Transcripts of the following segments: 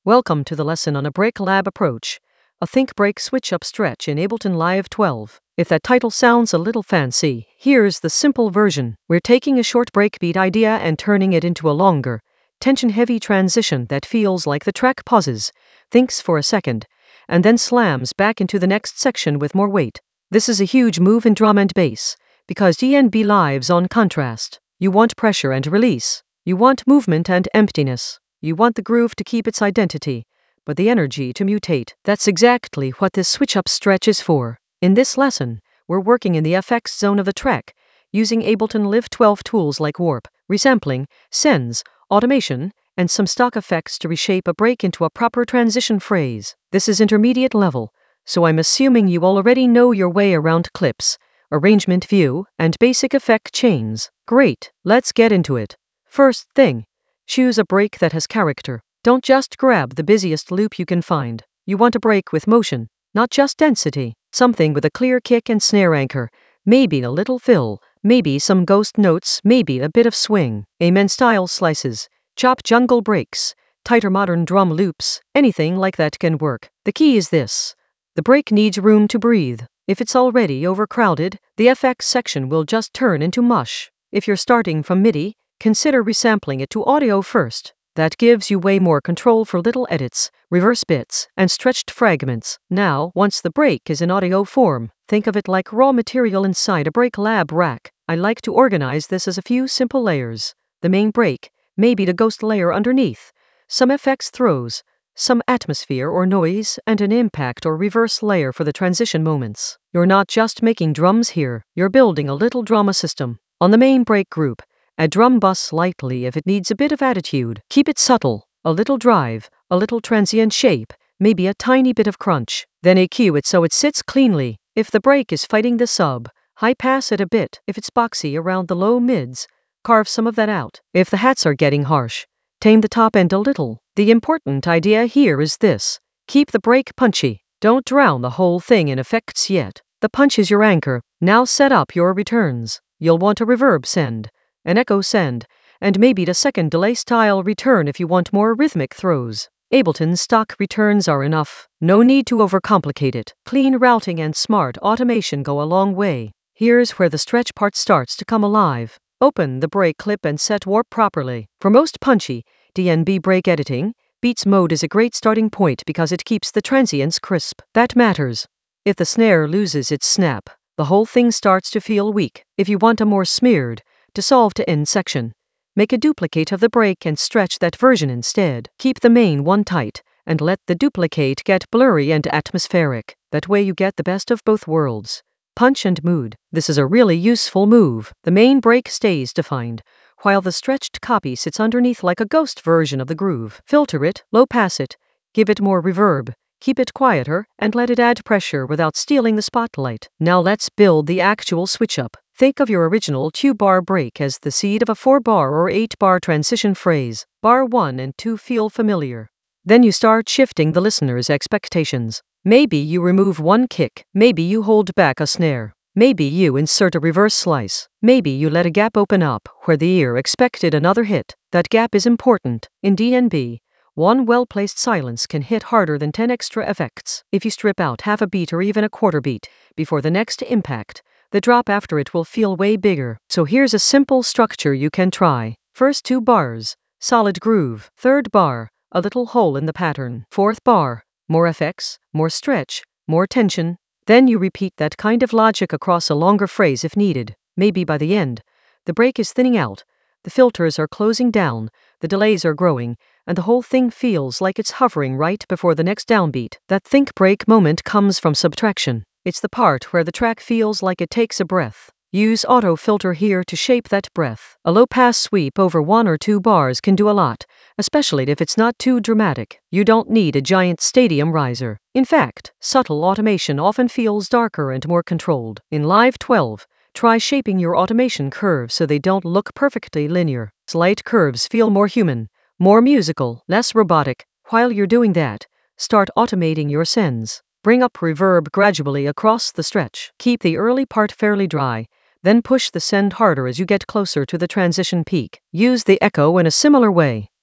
Welcome to the lesson on a Break Lab approach, a Think Break Switch Up stretch in Ableton Live 12. If that title sounds a little fancy, here's the simple version. We're taking a short breakbeat idea and turning it into a longer, tension-heavy transition that feels like the track pauses, thinks for a second, and then slams back into the next section with more weight. This is a huge move in drum and bass, because DnB lives on contrast. You want pressure and release. You want movement and emptiness. You want the groove to keep its identity, but the energy to mutate. That's exactly what this switch-up stretch is for. In this lesson, we're working in the FX zone of the track, using Ableton Live 12 tools like warp, resampling, sends, automation, and some stock effects to reshape a break into a proper transition phrase. This is intermediate level, so I'm assuming you already know your way around clips, arrangement view, and basic effect chains. Great, let's get into it. First thing, choose a break that has character. Don't just grab the busiest loop you can find. You want a break with motion, not just density. Something with a clear kick and snare anchor, maybe a little fill, maybe some ghost notes, maybe a bit of swing. Amen-style slices, chop jungle breaks, tighter modern drum loops, anything like that can work. The key is this. The break needs room to breathe. If it's already overcrowded, the FX section will just turn into mush. If you're starting from MIDI, consider resampling it to audio first. That gives you way more control for little edits, reverse bits, and stretched fragments. Now, once the break is in audio form, think of it like raw material inside a Break Lab rack. I like to organize this as a few simple layers. The main break, maybe the ghost layer underneath, some FX throws, some atmosphere or noise, and an impact or reverse layer for the transition moments. You're not just making drums here, you're building a little drama system. On the main break group, add drum bus slightly if it needs a bit of attitude. Keep it subtle, a little drive, a little transient shape, maybe a tiny bit of crunch. Then EQ it so it sits cleanly. If the break is fighting the sub, high pass it a bit. If it's boxy around the low mids, carve some of that out. If the hats are getting harsh, tame the top end a little. The important idea here is this. Keep the break punchy. Don't drown the whole thing in effects yet. The punch is your anchor. Now set up your returns. You'll want a reverb send, an echo send, and maybe the second delay style return if you want more rhythmic throws. Ableton's stock returns are enough. No need to overcomplicate it. Clean routing and smart automation go a long way. Here's where the stretch part starts to come alive. Open the break clip and set warp properly. For most punchy, DnB break editing, Beats mode is a great starting point because it keeps the transients crisp. That matters. If the snare loses its snap, the whole thing starts to feel weak. If you want a more smeared, dissolve to end section, make a duplicate of the break and stretch that version instead. Keep the main one tight, and let the duplicate get blurry and atmospheric. That way you get the best of both worlds. Punch and mood. This is a really useful move. The main break stays defined, while the stretched copy sits underneath like a ghost version of the groove. Filter it, low pass it, give it more reverb, keep it quieter, and let it add pressure without stealing the spotlight. Now let's build the actual switch up. Think of your original 2-bar break as the seed of a 4-bar or 8-bar transition phrase. Bar 1 and 2 feel familiar. Then you start shifting the listener's expectations. Maybe you remove one kick. Maybe you hold back a snare. Maybe you insert a reverse slice. Maybe you let a gap open up where the ear expected another hit. That gap is important. In DnB, one well-placed silence can hit harder than 10 extra effects. If you strip out half a beat or even a quarter beat before the next impact, the drop after it will feel way bigger. So here's a simple structure you can try. First 2 bars, solid groove. Third bar, a little hole in the pattern. Fourth bar, more effects, more stretch, more tension. Then you repeat that kind of logic across a longer phrase if needed. Maybe by the end, the break is thinning out, the filters are closing down, the delays are growing, and the whole thing feels like it's hovering right before the next downbeat. That think break moment comes from subtraction. It's the part where the track feels like it takes a breath. Use auto filter here to shape that breath. A low pass sweep over 1 or 2 bars can do a lot, especially if it's not too dramatic. You don't need a giant stadium riser. In fact, subtle automation often feels darker and more controlled. In Live 12, try shaping your automation curves so they don't look perfectly linear. Slight curves feel more human, more musical, less robotic. While you're doing that, start automating your sends. Bring up reverb gradually across the stretch. Keep the early part fairly dry, then push the send harder as you get closer to the transition peak. Use the echo in a similar way.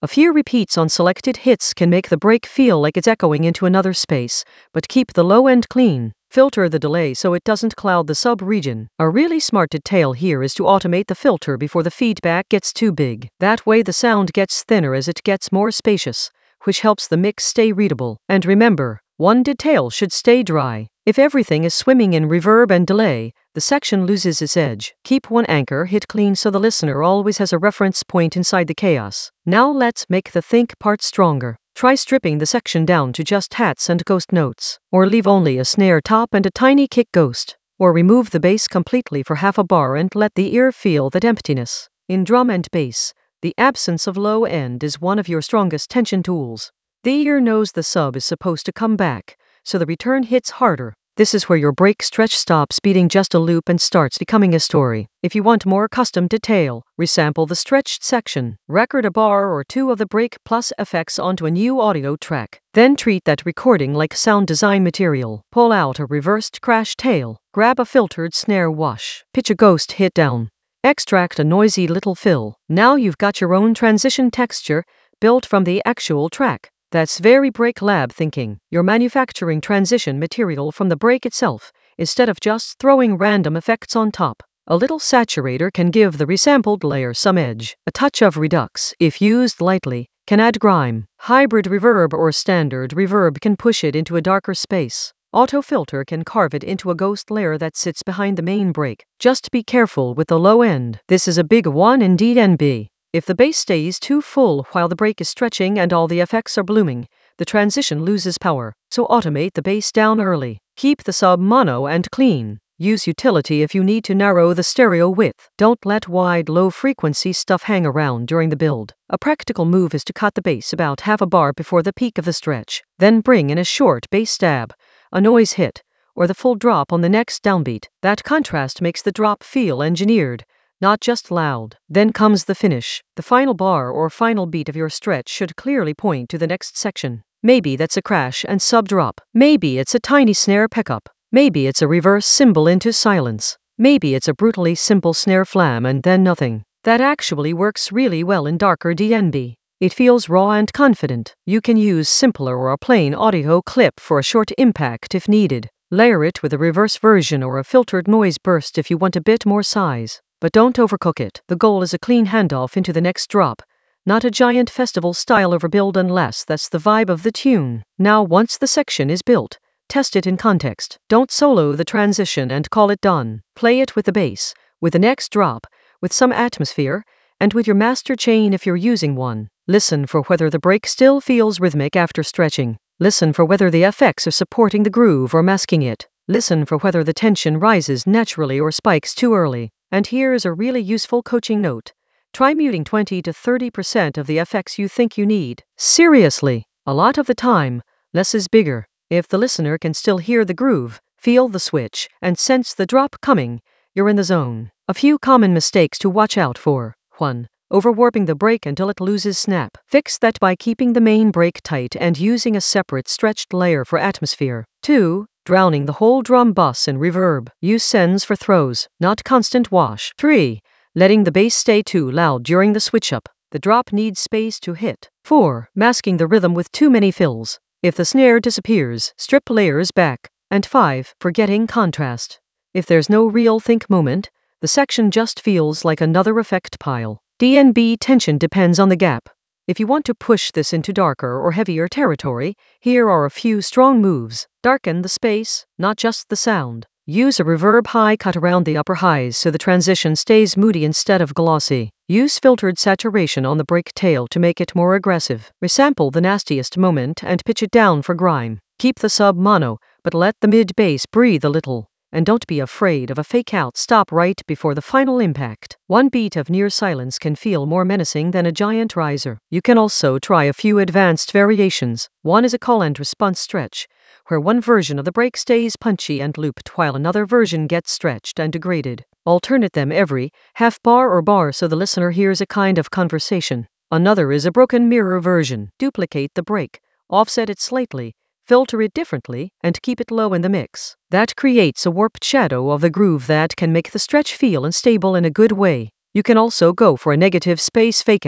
A few repeats on selected hits can make the break feel like it's echoing into another space, but keep the low end clean. Filter the delay so it doesn't cloud the sub-region. A really smart detail here is to automate the filter before the feedback gets too big. That way the sound gets thinner as it gets more spacious, which helps the mix stay readable. And remember, one detail should stay dry. If everything is swimming in reverb and delay, the section loses its edge. Keep one anchor hit clean so the listener always has a reference point inside the chaos. Now let's make the think part stronger. Try stripping the section down to just hats and ghost notes, or leave only a snare top and a tiny kick ghost, or remove the bass completely for half a bar and let the ear feel that emptiness. In drum and bass, the absence of low end is one of your strongest tension tools. The ear knows the sub is supposed to come back, so the return hits harder. This is where your break stretch stops beating just a loop and starts becoming a story. If you want more custom detail, resample the stretched section. Record a bar or two of the break plus effects onto a new audio track. Then treat that recording like sound design material. Pull out a reversed crash tail. Grab a filtered snare wash. Pitch a ghost hit down. Extract a noisy little fill. Now you've got your own transition texture built from the actual track. That's very Break Lab thinking. You're manufacturing transition material from the break itself, instead of just throwing random effects on top. A little saturator can give the resampled layer some edge. A touch of redux, if used lightly, can add grime. Hybrid reverb or standard reverb can push it into a darker space. Auto filter can carve it into a ghost layer that sits behind the main break. Just be careful with the low end. This is a big one indeed, NB. If the bass stays too full while the break is stretching and all the effects are blooming, the transition loses power. So automate the bass down early. Keep the sub mono and clean. Use utility if you need to narrow the stereo width. Don't let wide low-frequency stuff hang around during the build. A practical move is to cut the bass about half a bar before the peak of the stretch. Then bring in a short bass stab, a noise hit, or the full drop on the next downbeat. That contrast makes the drop feel engineered, not just loud. Then comes the finish. The final bar or final beat of your stretch should clearly point to the next section. Maybe that's a crash and sub drop. Maybe it's a tiny snare pickup. Maybe it's a reverse cymbal into silence. Maybe it's a brutally simple snare flam and then nothing. That actually works really well in darker DnB. It feels raw and confident. You can use simpler or a plain audio clip for a short impact if needed. Layer it with a reverse version or a filtered noise burst if you want a bit more size. But don't overcook it. The goal is a clean handoff into the next drop, not a giant festival-style overbuild unless that's the vibe of the tune. Now once the section is built, test it in context. Don't solo the transition and call it done. Play it with the bass, with the next drop, with some atmosphere, and with your master chain if you're using one. Listen for whether the break still feels rhythmic after stretching. Listen for whether the effects are supporting the groove or masking it. Listen for whether the tension rises naturally or spikes too early. And here's a really useful coaching note. Try muting 20 to 30% of the effects you think you need. Seriously, a lot of the time, less is bigger. If the listener can still hear the groove, feel the switch, and sense the drop coming, you're in the zone. A few common mistakes to watch out for. 1. Overwarping the break until it loses snap. Fix that by keeping the main break tight and using a separate stretched layer for atmosphere. 2. Drowning the whole drum bus in reverb. Use sends for throws, not constant wash. 3. Letting the bass stay too loud during the switch up. The drop needs space to hit. 4. Masking the rhythm with too many fills. If the snare disappears, strip layers back. And 5. Forgetting contrast. If there's no real think moment, the section just feels like another effect pile. DnB tension depends on the gap. If you want to push this into darker or heavier territory, here are a few strong moves. Darken the space, not just the sound. Use a reverb high cut around the upper highs so the transition stays moody instead of glossy. Use filtered saturation on the break tail to make it more aggressive. Resample the nastiest moment and pitch it down for grime. Keep the sub mono, but let the mid bass breathe a little. And don't be afraid of a fake-out stop right before the final impact. One beat of near silence can feel more menacing than a giant riser. You can also try a few advanced variations. One is a call and response stretch, where one version of the break stays punchy and looped while another version gets stretched and degraded. Alternate them every half bar or bar so the listener hears a kind of conversation. Another is a broken mirror version. Duplicate the break, offset it slightly, filter it differently, and keep it low in the mix. That creates a warped shadow of the groove that can make the stretch feel unstable in a good way. You can also go for a negative space fakeout.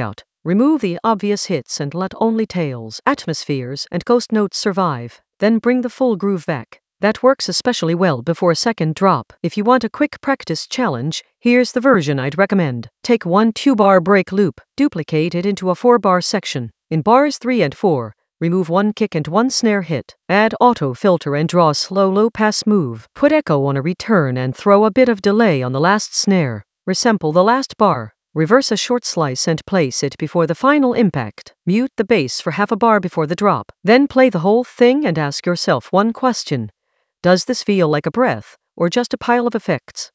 Remove the obvious hits and let only tails, atmospheres, and ghost notes survive. Then bring the full groove back. That works especially well before a second drop. If you want a quick practice challenge, here's the version I'd recommend. Take one 2-bar break loop, duplicate it into a 4-bar section. In bars 3 and 4, remove one kick and one snare hit. Add auto filter and draw a slow low pass move. Put echo on a return and throw a bit of delay on the last snare. Resample the last bar. Reverse a short slice and place it before the final impact. Mute the bass for half a bar before the drop. Then play the whole thing and ask yourself one question. Does this feel like a breath, or just a pile of effects?